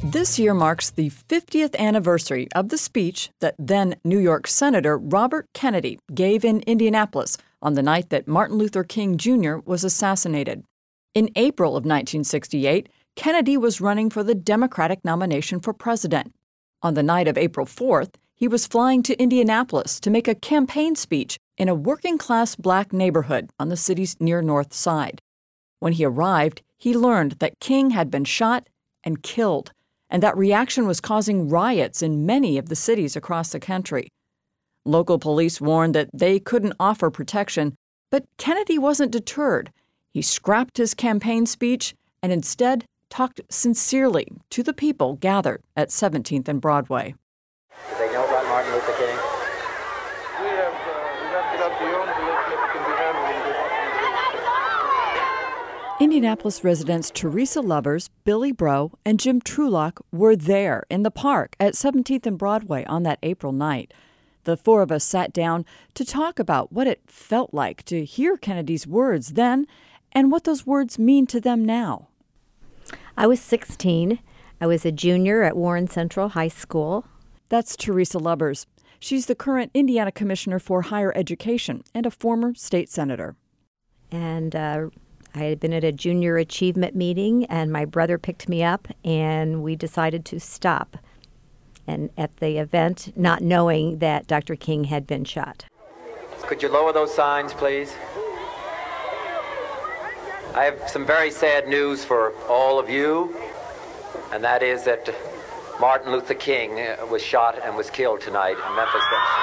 This year marks the 50th anniversary of the speech that then New York Senator Robert Kennedy gave in Indianapolis on the night that Martin Luther King Jr. was assassinated. In April of 1968, Kennedy was running for the Democratic nomination for president. On the night of April 4th, he was flying to Indianapolis to make a campaign speech in a working-class black neighborhood on the city's near north side. When he arrived, he learned that King had been shot and killed, and that reaction was causing riots in many of the cities across the country. Local police warned that they couldn't offer protection, but Kennedy wasn't deterred. He scrapped his campaign speech and instead talked sincerely to the people gathered at 17th and Broadway. Do they know about Martin Luther King? We have left it up to your own belief if it can be handled. Indianapolis residents Teresa Lovers, Billy Breaux, and Jim Trulock were there in the park at 17th and Broadway on that April night. The four of us sat down to talk about what it felt like to hear Kennedy's words then and what those words mean to them now. I was 16. I was a junior at Warren Central High School. That's Teresa Lovers. She's the current Indiana Commissioner for Higher Education and a former state senator. And I had been at a junior achievement meeting, and my brother picked me up, and we decided to stop. And at the event, not knowing that Dr. King had been shot. Could you lower those signs, please? I have some very sad news for all of you, and that is that Martin Luther King was shot and was killed tonight in Memphis.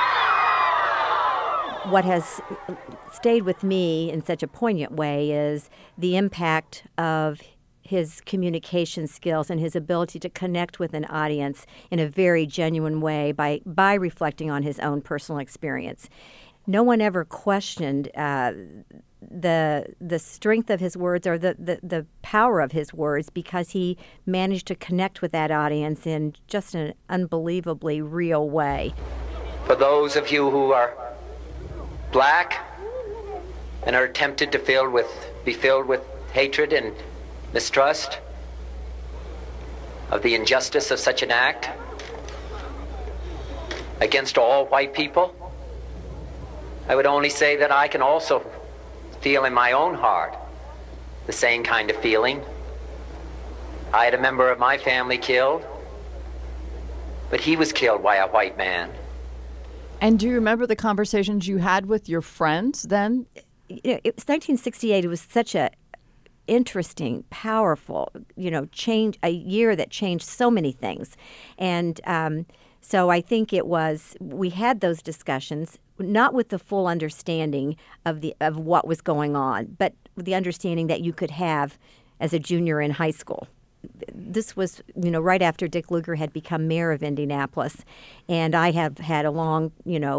What has stayed with me in such a poignant way is the impact of his communication skills and his ability to connect with an audience in a very genuine way by reflecting on his own personal experience. No one ever questioned the strength of his words or the power of his words because he managed to connect with that audience in just an unbelievably real way. For those of you who are black and are tempted to be filled with hatred and mistrust of the injustice of such an act against all white people, I would only say that I can also feel in my own heart the same kind of feeling. I had a member of my family killed, but he was killed by a white man. And do you remember the conversations you had with your friends then? It was 1968. It was such a interesting, powerful, change, a year that changed so many things. And so I think we had those discussions, not with the full understanding of what was going on, but with the understanding that you could have as a junior in high school. This was, right after Dick Lugar had become mayor of Indianapolis, and I have had a long,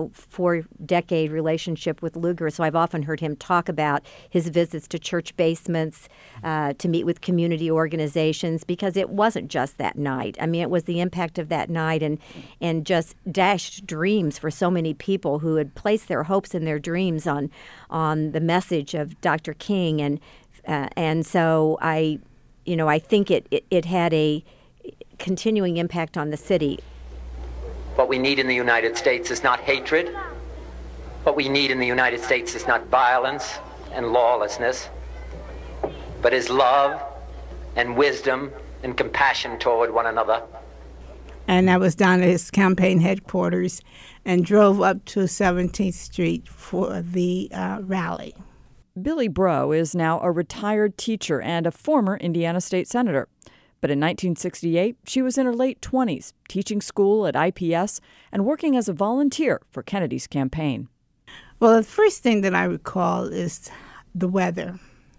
4-decade relationship with Lugar, so I've often heard him talk about his visits to church basements, to meet with community organizations, because it wasn't just that night. I mean, it was the impact of that night and just dashed dreams for so many people who had placed their hopes and their dreams on the message of Dr. King, and so I think it had a continuing impact on the city. What we need in the United States is not hatred. What we need in the United States is not violence and lawlessness, but is love and wisdom and compassion toward one another. And I was down at his campaign headquarters and drove up to 17th Street for the rally. Billy Breaux is now a retired teacher and a former Indiana state senator. But in 1968, she was in her late 20s, teaching school at IPS and working as a volunteer for Kennedy's campaign. Well, the first thing that I recall is the weather.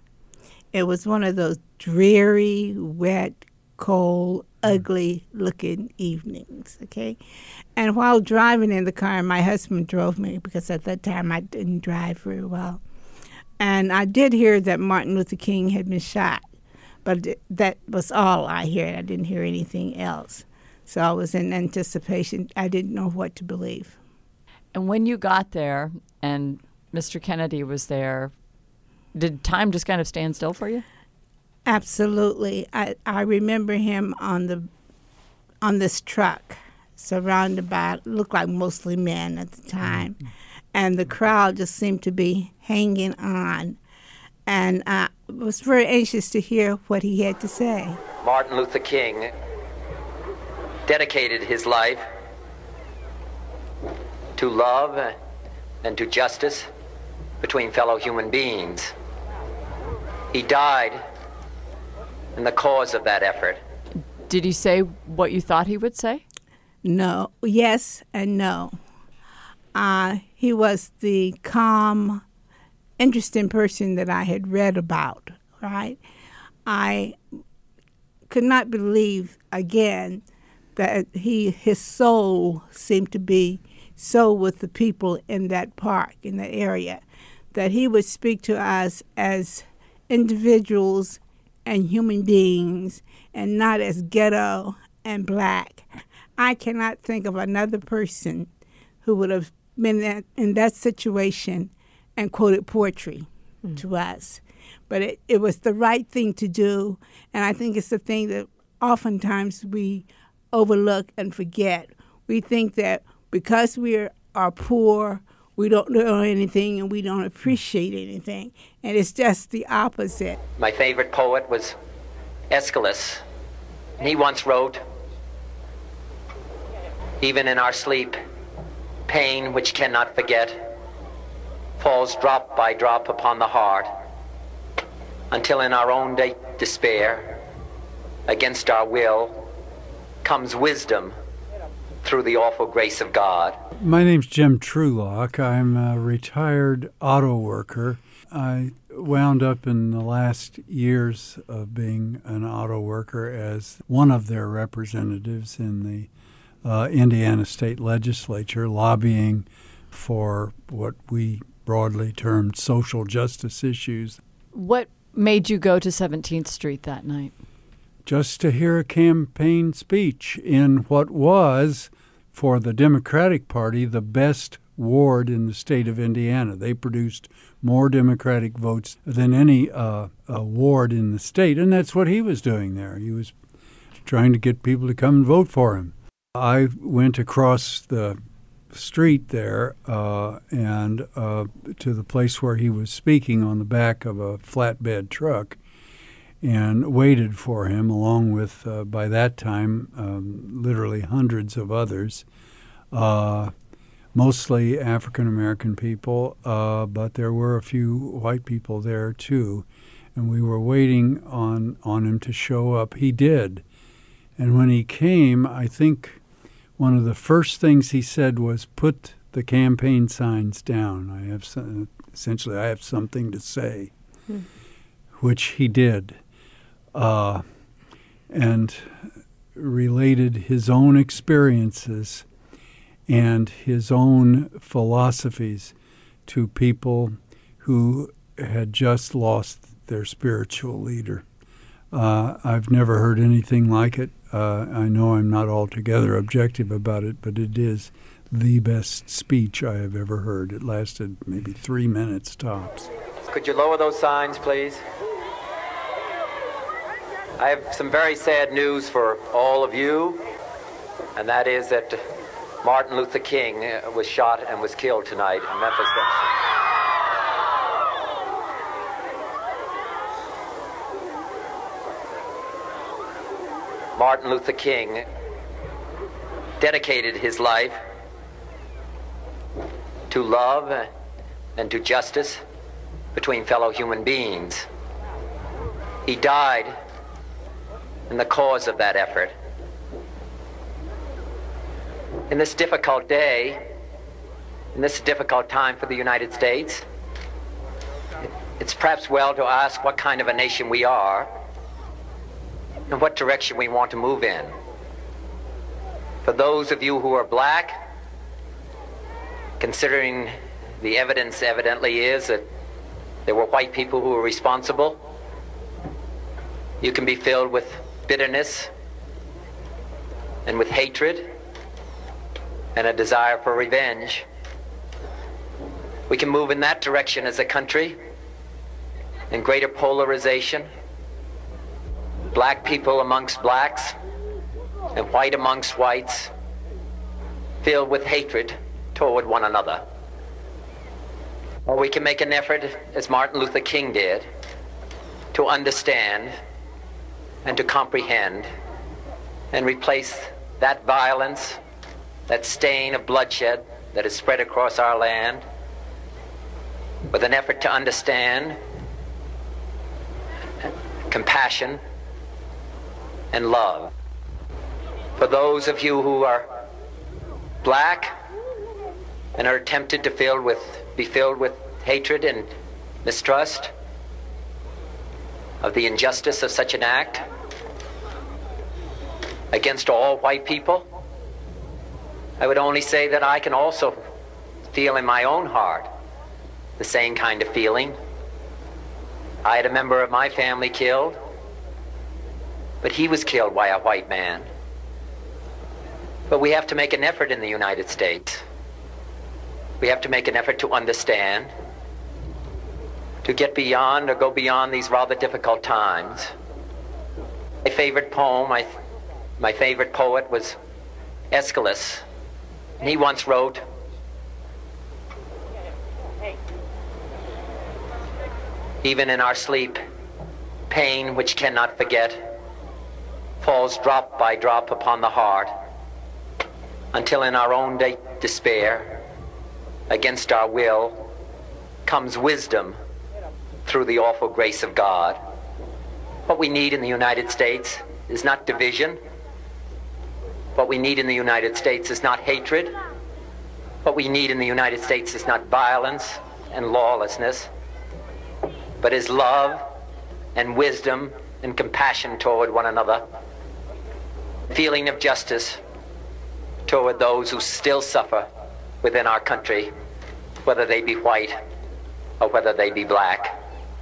It was one of those dreary, wet, cold, ugly-looking evenings, okay? And while driving in the car, my husband drove me because at that time I didn't drive very well. And I did hear that Martin Luther King had been shot, but that was all I heard. I didn't hear anything else. So I was in anticipation. I didn't know what to believe. And when you got there and Mr. Kennedy was there, did time just kind of stand still for you? Absolutely. I remember him on the on this truck, surrounded by, looked like mostly men at the time. And the crowd just seemed to be hanging on. And I was very anxious to hear what he had to say. Martin Luther King dedicated his life to love and to justice between fellow human beings. He died in the cause of that effort. Did he say what you thought he would say? No, yes and no. He was the calm, interesting person that I had read about, right? I could not believe, again, that his soul seemed to be so with the people in that park, in that area, that he would speak to us as individuals and human beings and not as ghetto and black. I cannot think of another person who would have been in that situation and quoted poetry to us. But it was the right thing to do, and I think it's the thing that oftentimes we overlook and forget. We think that because we are poor, we don't know anything and we don't appreciate anything. And it's just the opposite. My favorite poet was Aeschylus. He once wrote, "Even in our sleep, pain which cannot forget falls drop by drop upon the heart, until in our own despair, against our will, comes wisdom through the awful grace of God." My name's Jim Trulock. I'm a retired auto worker. I wound up in the last years of being an auto worker as one of their representatives in the Indiana State Legislature, lobbying for what we broadly termed social justice issues. What made you go to 17th Street that night? Just to hear a campaign speech in what was, for the Democratic Party, the best ward in the state of Indiana. They produced more Democratic votes than any ward in the state, and that's what he was doing there. He was trying to get people to come and vote for him. I went across the street there and to the place where he was speaking on the back of a flatbed truck and waited for him along with, by that time, literally hundreds of others, mostly African-American people, but there were a few white people there too. And we were waiting on him to show up. He did. And when he came, I think one of the first things he said was, "Put the campaign signs down. I have something to say," which he did, and related his own experiences and his own philosophies to people who had just lost their spiritual leader. I've never heard anything like it. I know I'm not altogether objective about it, but it is the best speech I have ever heard. It lasted maybe 3 minutes tops. Could you lower those signs, please? I have some very sad news for all of you, and that is that Martin Luther King was shot and was killed tonight in Memphis. Martin Luther King dedicated his life to love and to justice between fellow human beings. He died in the cause of that effort. In this difficult day, in this difficult time for the United States, it's perhaps well to ask what kind of a nation we are and what direction we want to move in. For those of you who are black, considering the evidence evidently is that there were white people who were responsible, you can be filled with bitterness and with hatred and a desire for revenge. We can move in that direction as a country, in greater polarization, black people amongst blacks, and white amongst whites, filled with hatred toward one another. Or we can make an effort, as Martin Luther King did, to understand and to comprehend and replace that violence, that stain of bloodshed that is spread across our land, with an effort to understand compassion and love. For those of you who are black and are tempted to be filled with hatred and mistrust of the injustice of such an act against all white people, I would only say that I can also feel in my own heart the same kind of feeling. I had a member of my family killed, but he was killed by a white man. But we have to make an effort in the United States. We have to make an effort to understand, to get beyond or go beyond these rather difficult times. My favorite poem, my favorite poet was Aeschylus. And he once wrote, "Even in our sleep, pain which cannot forget falls drop by drop upon the heart, until in our own despair, against our will, comes wisdom through the awful grace of God." What we need in the United States is not division. What we need in the United States is not hatred. What we need in the United States is not violence and lawlessness, but is love and wisdom and compassion toward one another, feeling of justice toward those who still suffer within our country, whether they be white or whether they be black.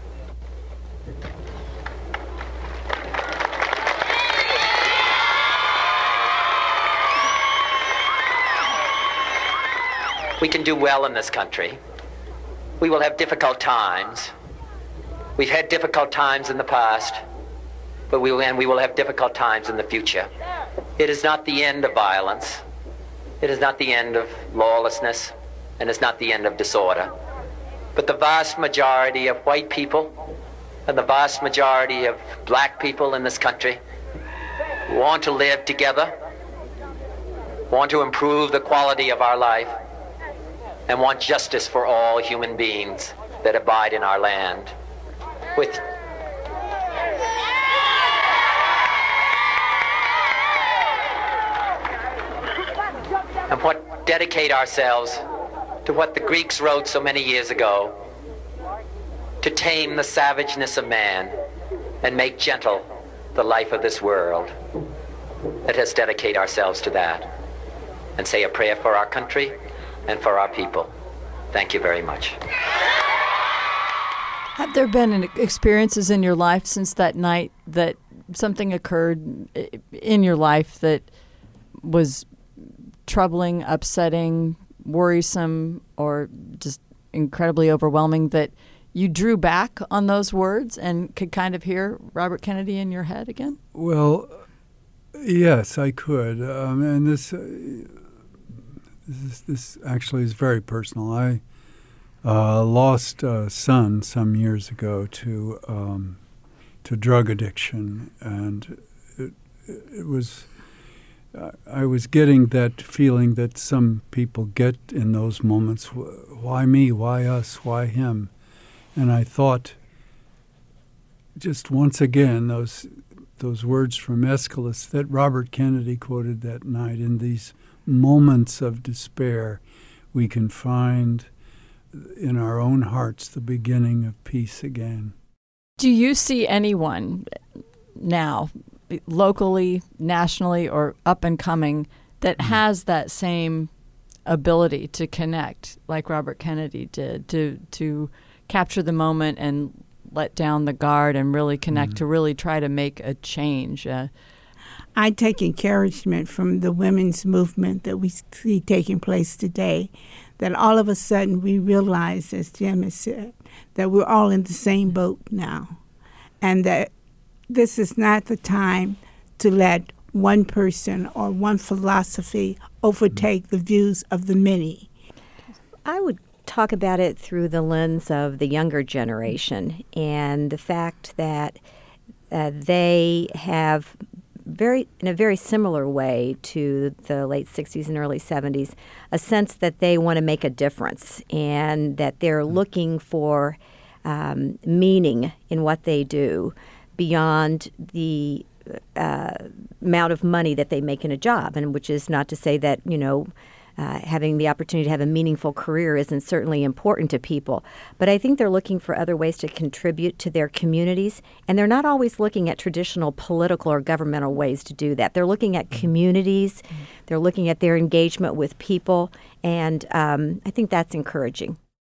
We can do well in this country. We will have difficult times. We've had difficult times in the past, but we will have difficult times in the future. It is not the end of violence. It is not the end of lawlessness, and it's not the end of disorder. But the vast majority of white people and the vast majority of black people in this country want to live together, want to improve the quality of our life, and want justice for all human beings that abide in our land. And what dedicate ourselves to what the Greeks wrote so many years ago, to tame the savageness of man and make gentle the life of this world. Let us dedicate ourselves to that and say a prayer for our country and for our people. Thank you very much. Have there been experiences in your life since that night that something occurred in your life that was troubling, upsetting, worrisome, or just incredibly overwhelming that you drew back on those words and could kind of hear Robert Kennedy in your head again? Well, yes, I could. And this actually is very personal. I lost a son some years ago to drug addiction, and it was I was getting that feeling that some people get in those moments. Why me? Why us? Why him? And I thought, just once again, those words from Aeschylus that Robert Kennedy quoted that night, in these moments of despair, we can find in our own hearts the beginning of peace again. Do you see anyone now, locally, nationally, or up and coming, that has that same ability to connect like Robert Kennedy did, to capture the moment and let down the guard and really connect, to really try to make a change? I take encouragement from the women's movement that we see taking place today, that all of a sudden we realize, as Jim has said, that we're all in the same boat now, and that this is not the time to let one person or one philosophy overtake the views of the many? I would talk about it through the lens of the younger generation and the fact that they have in a very similar way to the late 60s and early 70s, a sense that they want to make a difference and that they're looking for meaning in what they do beyond the amount of money that they make in a job, and which is not to say that, having the opportunity to have a meaningful career isn't certainly important to people. But I think they're looking for other ways to contribute to their communities, and they're not always looking at traditional political or governmental ways to do that. They're looking at communities, they're looking at their engagement with people, and I think that's encouraging.